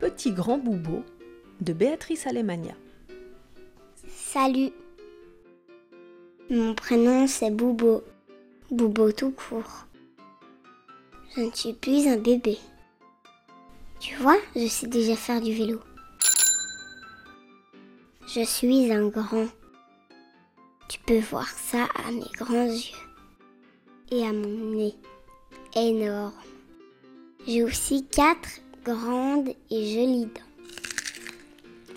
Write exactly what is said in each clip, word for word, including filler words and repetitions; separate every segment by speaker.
Speaker 1: Petit grand Boubo de Béatrice Alemania.
Speaker 2: Salut. Mon prénom c'est Boubo. Boubo tout court. Je ne suis plus un bébé. Tu vois, je sais déjà faire du vélo. Je suis un grand. Tu peux voir ça à mes grands yeux. Et à mon nez énorme. J'ai aussi quatre grandes et jolies dents.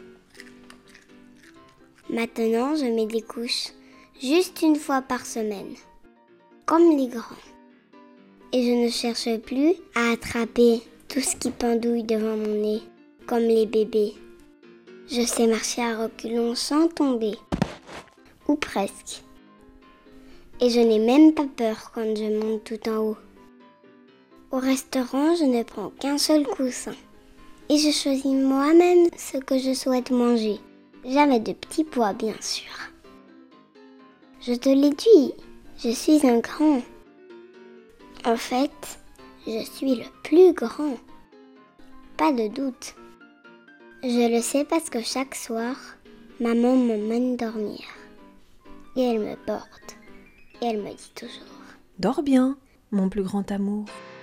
Speaker 2: Maintenant, je mets des couches juste une fois par semaine, comme les grands. Et je ne cherche plus à attraper tout ce qui pendouille devant mon nez, comme les bébés. Je sais marcher à reculons sans tomber, ou presque. Et je n'ai même pas peur quand je monte tout en haut. Au restaurant, je ne prends qu'un seul coussin. Et je choisis moi-même ce que je souhaite manger. Jamais de petits pois, bien sûr. Je te l'ai dit, je suis un grand. En fait, je suis le plus grand. Pas de doute. Je le sais parce que chaque soir, maman m'emmène dormir. Et elle me porte. Et elle me dit toujours:
Speaker 1: Dors bien, mon plus grand amour.